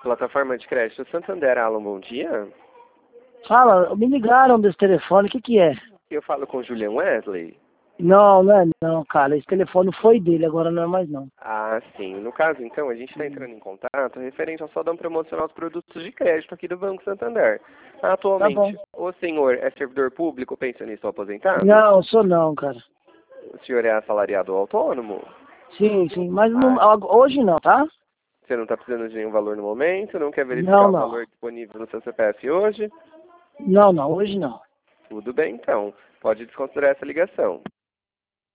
Plataforma de crédito Santander, Alan, bom dia. Fala, me ligaram desse telefone, o que que é? Eu falo com o Julian Wesley. Não, não é não, cara, esse telefone foi dele, agora não é mais não. Ah, sim. No caso, então, a gente está entrando em contato referente ao saldão promocional dos produtos de crédito aqui do Banco Santander. Tá bom. Atualmente, o senhor é servidor público, pensionista ou aposentado? Não, sou não, cara. O senhor é assalariado ou autônomo? Sim, sim, mas Ah, hoje não, tá? você não está precisando de nenhum valor no momento? Não quer Não, verificar o não. valor disponível no seu CPF hoje? Não, não, hoje não. Tudo bem, então. Pode desconsiderar essa ligação.